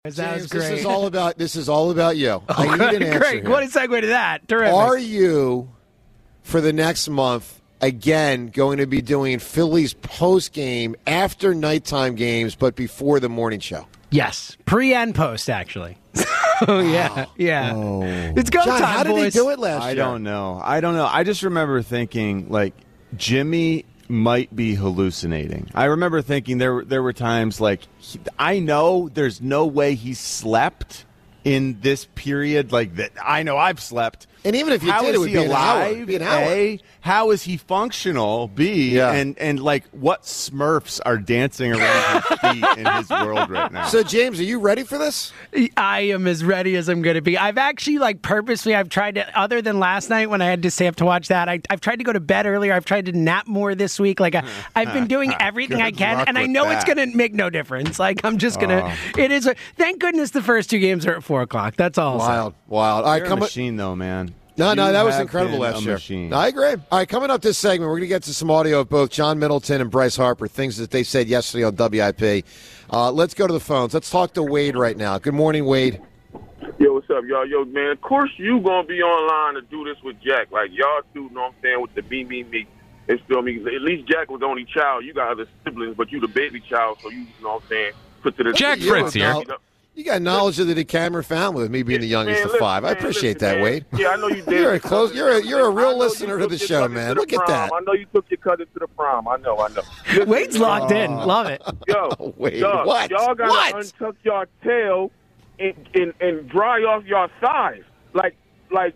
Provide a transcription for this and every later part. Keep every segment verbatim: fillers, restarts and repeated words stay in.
That James, was great. This is all about this is all about you. I need an answer. Great. Here. What a segue to that. Terrific. Are you, for the next month, again going to be doing Phillies post game after nighttime games, but before the morning show? Yes, pre and post actually. Oh yeah, yeah. Oh. It's go John, time, how did boys. he do it last I year? don't know. I don't know. I just remember thinking, like, Jimmy might be hallucinating. I remember thinking there there were times like he, I know there's no way he slept in this period like that. I know I've slept. And even if you How did, is it would he be an hour. alive? It'd be an hour. A, how is he functional? B, Yeah. and and like what Smurfs are dancing around his feet in his world right now? So, James, are you ready for this? I am as ready as I'm going to be. I've actually, like, purposely, I've tried to, other than last night when I had to stay up to watch that, I, I've tried to go to bed earlier. I've tried to nap more this week. Like, I, I've been doing everything I Good can, luck and I with know it's that. going to make no difference. Like, I'm just going to, Oh. it is, a, thank goodness the first two games are at four o'clock. That's all. I'll say. Wild, wild. All right, You're a come machine, though, man. No, no, You that was have incredible been last a year. machine. No, I agree. All right, coming up this segment, we're going to get to some audio of both John Middleton and Bryce Harper, things that they said yesterday on W I P. Uh, let's go to the phones. Let's talk to Wade right now. Good morning, Wade. Yo, what's up, y'all? Yo, man, of course you going to be online to do this with Jack. Like, y'all two, know what I'm saying, with the me, me, me. It's still me. At least Jack was the only child. You got other siblings, but you the baby child, so you, you know what I'm saying, put to the... Jack You Fritz know, here. You got knowledge of the Decameron family with me being the youngest Man, of listen, five. I man, appreciate listen, that, man. Wade. Yeah, I know you did. You're a close. You're a you're a I real know listener you to the took your show, cousin man. to the Look at prom. that. I know you took your cousin to the prom. I know, I know. Listen, Wade's locked in. Oh. Love it. Yo, Wade, dog, what? y'all gotta What? untuck your tail and, and and dry off your thighs. Like like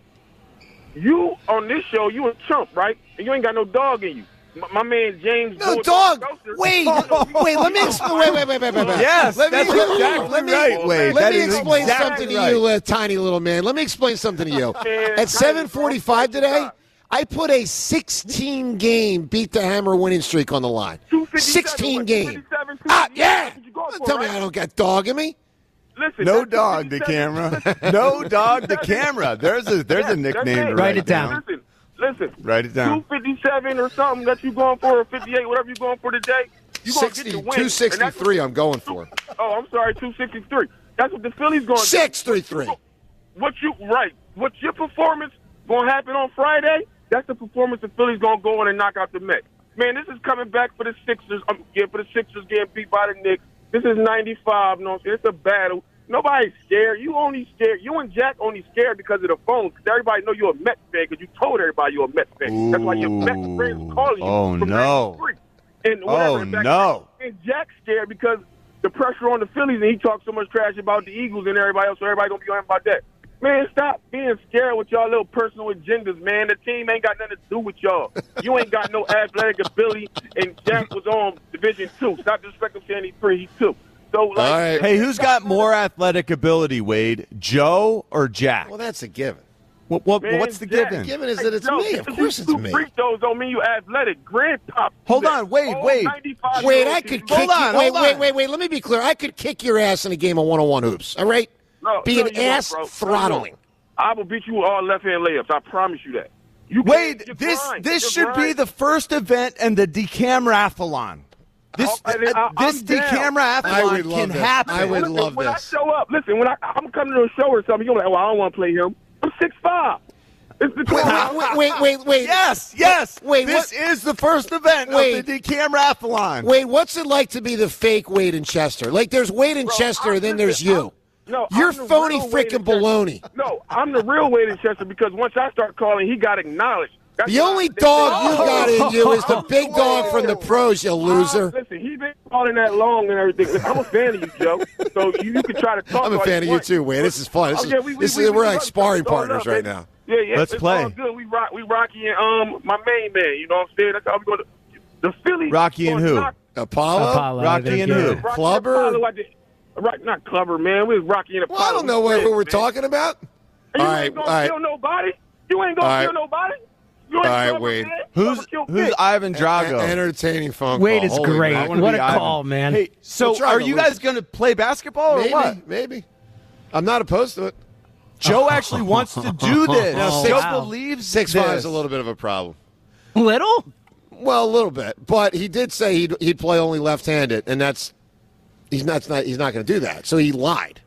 you on this show, you a chump, right? And you ain't got no dog in you. My, my man James. No Bulldog dog. Grocer- Wait, Oh, no, wait. Let me explain. Wait, wait, wait, wait, wait. wait. Yes, let me, that's let me- exactly let me, right, Wade. Let That me is explain exactly something to right. you, uh, tiny little man. Let me explain something to you. Man, At seven forty-five today, I put a sixteen game beat the hammer winning streak on the line. two fifty-seven, sixteen what, game. two fifty-seven, Ah, two fifty-seven, yeah. that's what you going for, Tell me right? I don't got dog in me. Listen, No that's dog to two fifty-seven. camera. No dog to camera. There's a there's Yeah, a nickname. that's to it. Write it down. Listen, listen. Write it down. two fifty-seven or something that you going for, or fifty-eight, whatever you going for today. You gonna sixty, get the win. two And sixty-three I'm going for. that's what- Oh, I'm sorry, two sixty-three. That's what the Phillies going to do. six three three What you right? What your performance going to happen on Friday? That's the performance the Phillies going to go in and knock out the Mets. Man, this is coming back for the Sixers. Um, yeah, for the Sixers getting beat by the Knicks. This is ninety-five. No, it's a battle. Nobody's scared. You only scared. You and Jack only scared because of the phone. Because everybody know you're a Mets fan because you told everybody you're a Mets fan. That's why your Mets friends calling you. Oh, from no. ninety-three. And whatever, Oh, and back no. then. And Jack's scared because the pressure on the Phillies, and he talks so much trash about the Eagles and everybody else, so everybody gonna be on him about that. Man, stop being scared with y'all little personal agendas, man. The team ain't got nothing to do with y'all. You ain't got no athletic ability, and Jack was on Division Two. Stop disrespecting saying he's three, he's two. So, like, All right. Hey, who's got more athletic ability, Wade? Joe or Jack? Well, that's a given. What, what, Man, what's the Jack. given? Given is that it's Joe, me. Of just course because it's you me. Free throws don't mean you athletic. Grandpa. Hold on, wait, wait. Wait, I could kick Hold on, you. Wait, hold wait, on. wait, wait. Let me be clear. I could kick your ass in a game of one-on-one hoops. All right? No, Be no, an you won't, ass bro. No, you throttling. won't. I will beat you with all left-hand layups. I promise you that. You Wade, can't- you're this blind. this You're should be blind. the first event in the Decamrathlon. This Oh, I- I- I'm this down. I Decamrathlon would love can this. happen. I would Listen, love when this. I show up, listen, when I, I'm coming to a show or something, you're like, well, I don't want to play him. I'm six five. It's the Wait, wait, wait, wait, wait. Yes, yes. Wait, this what- is the first event Wait. of the Decamrathlon. Wait, what's it like to be the fake Wade and Chester? Like, there's Wade and Bro, Chester, I'm and then just- there's you. No, You're I'm the phony real Wade freaking and Chester. baloney. No, I'm the real Wade and Chester because once I start calling, he got acknowledged. That's The why only they- dog you Oh, got in you is the big dog from the Whoa. pros, you loser. Uh, listen, he been calling that long and everything. Listen, I'm a fan of you, Joe. So you, you can try to talk. I'm a all fan of you want. too, Wade. This is fun. This Oh, is, yeah, we- we- this we- is we- we're we- like we- sparring it's all partners up, right baby. now. Yeah, yeah. Let's it's play. all good. We rock, we Rocky and um my main man. You know what I'm saying? That's how we going to the Phillies. Rocky and gonna who? knock- Apollo? Apollo, Rocky they're and who? good. Rocky Clubber? and Apollo, I did- Right, not Clubber, man. We was Rocky and Apollo. Well, I don't know what, what we're talking about. And you All ain't right, gonna all right. kill nobody. You ain't gonna All right. kill nobody. You ain't All right, Clubber, Wade. man. Who's Clubber killed who's Pitt. Ivan Drago? A- entertaining phone Wade call. is Holy great. crap. I wanna What be a Ivan. call, man. Hey, so We'll try are to you lose. guys going to play basketball or Maybe, what? maybe. I'm not opposed to it. Joe actually wants to do this. Oh, Joe wow. believes Six this. five is a little bit of a problem. Little? Well, a little bit, but he did say he'd he'd play only left-handed, and that's he's not, not he's not going to do that. So he lied.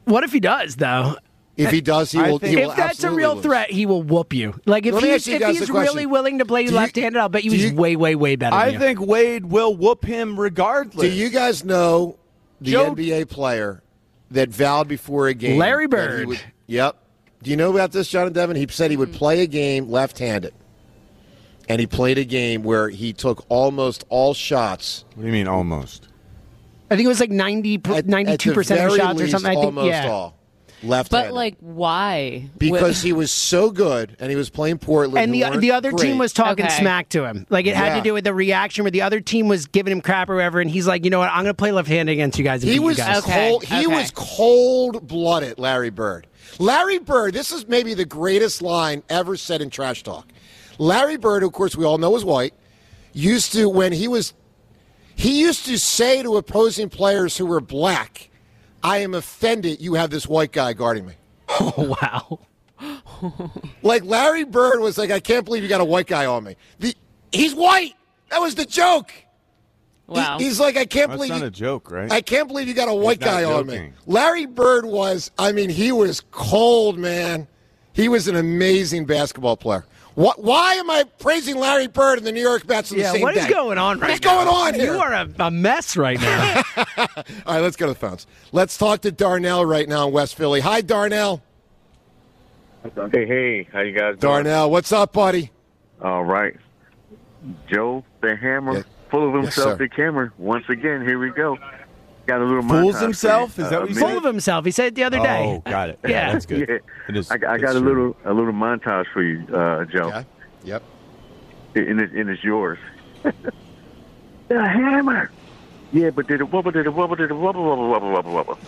What if he does, though? If he does, he I will. think- He will If that's a absolutely real lose. threat, he will whoop you. Like if Let me he's, ask you if guys he's a question. really willing to play Do you- left-handed, I'll bet you do he's you- way, way, way better. I than you. think Wade will whoop him regardless. Do you guys know the Joe- N B A player that vowed before a game? Larry that he Bird. would- yep. Do you know about this, John and Devin? He said he would play a game left-handed, and he played a game where he took almost all shots. What do you mean almost? I think it was like ninety, At- ninety-two percent at of the the very shots or least, something. I think, almost yeah. all left-handed. But like, why? because he was so good, and he was playing Portland. And who the weren't the other great. team was talking Okay. smack to him. Like it had Yeah. to do with the reaction where the other team was giving him crap or whatever, and he's like, you know what, I'm going to play left-handed against you guys. And He beat was you guys. Okay. cold. He okay. was cold-blooded, Larry Bird. Larry Bird. This is maybe the greatest line ever said in trash talk. Larry Bird, of course, we all know is white. Used to when he was, he used to say to opposing players who were black, "I am offended you have this white guy guarding me." Oh, wow. Like Larry Bird was like, "I can't believe you got a white guy on me." The, he's white. That was the joke. He- Wow. he's like, "I can't That's believe not you, a joke, right? I can't believe you got a white not guy on me." joking. Larry Bird was, I mean, he was cold, man. He was an amazing basketball player. What, why am I praising Larry Bird and the New York Mets on Yeah, the same what day? is going on right What's now? going on here? You are a, a mess right now. All right, let's go to the phones. Let's talk to Darnell right now in West Philly. Hi, Darnell. Hey, hey, how you guys doing? Darnell, what's up, buddy? All right. Joe the Hammer, Yeah. full of Yes, himself, sir. the Hammer. Once again, here we go. Got a little Fools montage himself? for you. Is that what Uh, you a said? Full of himself. He said it the other day. Oh, got it. Yeah. that's good. Yeah. It is. I, I it's got a true. little a little montage for you, uh, Joe, Yeah. Yep. and, it, and it's yours. The Hammer. Yeah, but did it wobble, did it wobble, did it wobble, wobble, wobble, wobble, wobble.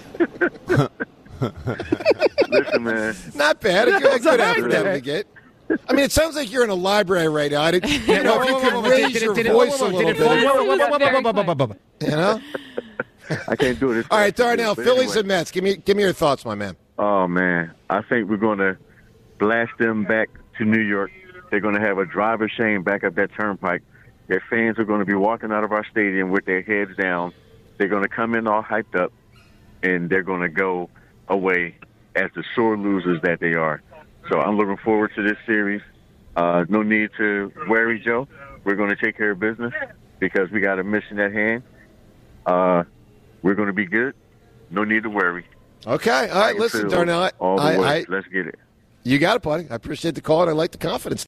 Listen, man. Not bad. A good, a good all right, academic to get. I mean, it sounds like you're in a library right now. I didn't, you know, if you could raise your voice a little bit. You know? I can't do it. All right, Darnell, But Phillies anyway. and Mets. Give me, give me your thoughts, my man. Oh, man. I think we're going to blast them back to New York. They're going to have a driver's shame back up that turnpike. Their fans are going to be walking out of our stadium with their heads down. They're going to come in all hyped up, and they're going to go away as the sore losers that they are. So I'm looking forward to this series. Uh, no need to worry, Joe. We're going to take care of business because we got a mission at hand. Uh, we're going to be good. No need to worry. Okay. All right. Listen, Darnell. I, All the I, way. I, Let's get it. you got it, buddy. I appreciate the call, and I like the confidence.